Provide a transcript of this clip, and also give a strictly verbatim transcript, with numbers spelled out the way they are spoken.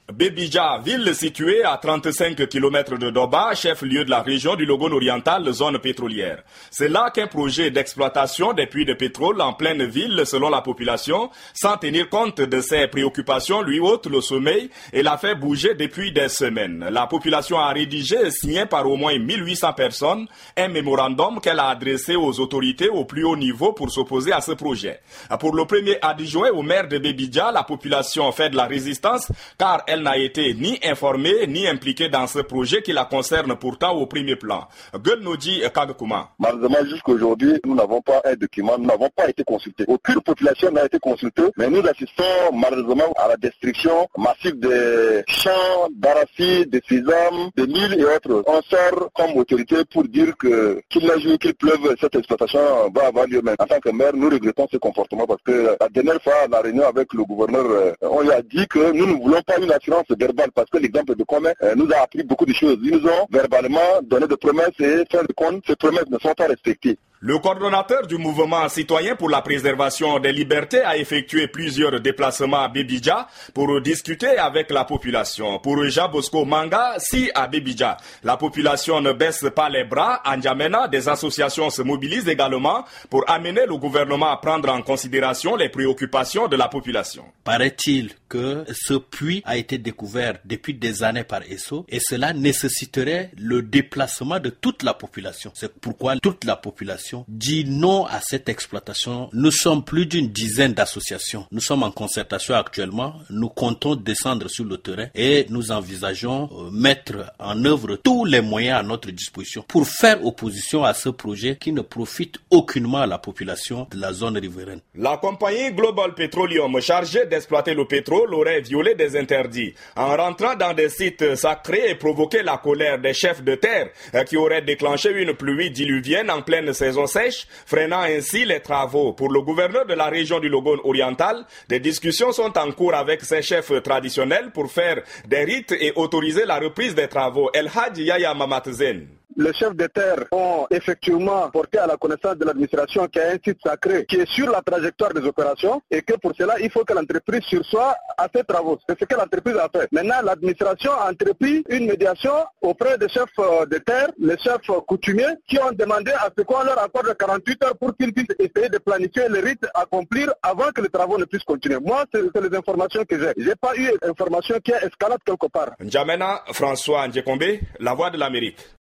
Bébidja, ville située à trente-cinq kilomètres de Doba, chef-lieu de la région du Logone oriental, zone pétrolière. C'est là qu'un projet d'exploitation des puits de pétrole en pleine ville, selon la population, sans tenir compte de ses préoccupations, lui ôte le sommeil et l'a fait bouger depuis des semaines. La population a rédigé, signé par au moins mille huit cents personnes, un mémorandum qu'elle a adressé aux autorités au plus haut niveau pour s'opposer à ce projet. Pour le premier adjoint au maire de Bébidja, la population fait de la résistance car elle n'a été ni informée ni impliquée dans ce projet qui la concerne pourtant au premier plan. Guelnodji Kagakuma. Malheureusement, jusqu'à aujourd'hui, nous n'avons pas un document, nous n'avons pas été consultés. Aucune population n'a été consultée, mais nous assistons malheureusement à la destruction massive des champs, d'arachides, de sésame, de mil et autres. On sort comme autorité pour dire que qu'il neige ou qu'il pleuve, cette exploitation va avoir lieu. Mais en tant que maire, nous regrettons ce comportement parce que la dernière fois, à la réunion avec le gouverneur, on lui a dit que nous ne voulons pas une assurance verbale parce que l'exemple de Comé euh, nous a appris beaucoup de choses. Ils nous ont verbalement donné des promesses et fin de compte, ces promesses ne sont pas respectées. Le coordonnateur du mouvement citoyen pour la préservation des libertés a effectué plusieurs déplacements à Bébidja pour discuter avec la population. Pour Jean Bosco Manga, si à Bébidja, la population ne baisse pas les bras, à N'Djamena, des associations se mobilisent également pour amener le gouvernement à prendre en considération les préoccupations de la population. Paraît-il que ce puits a été découvert depuis des années par E S O et cela nécessiterait le déplacement de toute la population. C'est pourquoi toute la population dit non à cette exploitation. Nous sommes plus d'une dizaine d'associations. Nous sommes en concertation actuellement. Nous comptons descendre sur le terrain et nous envisageons euh, mettre en œuvre tous les moyens à notre disposition pour faire opposition à ce projet qui ne profite aucunement à la population de la zone riveraine. La compagnie Global Petroleum, chargée d'exploiter le pétrole, aurait violé des interdits en rentrant dans des sites sacrés et provoqué la colère des chefs de terre euh, qui auraient déclenché une pluie diluvienne en pleine saison sèche, freinant ainsi les travaux. Pour le gouverneur de la région du Logone oriental, des discussions sont en cours avec ses chefs traditionnels pour faire des rites et autoriser la reprise des travaux. El Hadji Yaya Mamatzen. Les chefs de terre ont effectivement porté à la connaissance de l'administration qu'il y a un site sacré qui est sur la trajectoire des opérations et que pour cela, il faut que l'entreprise sursoit à ces travaux. C'est ce que l'entreprise a fait. Maintenant, l'administration a entrepris une médiation auprès des chefs de terre, les chefs coutumiers, qui ont demandé à ce qu'on leur accorde quarante-huit heures pour qu'ils puissent essayer de planifier les rites à accomplir avant que les travaux ne puissent continuer. Moi, c'est, c'est les informations que j'ai. J'ai pas eu d'informations qui escaladent quelque part. N'Djamena, François Ndjekombe, La Voix de l'Amérique.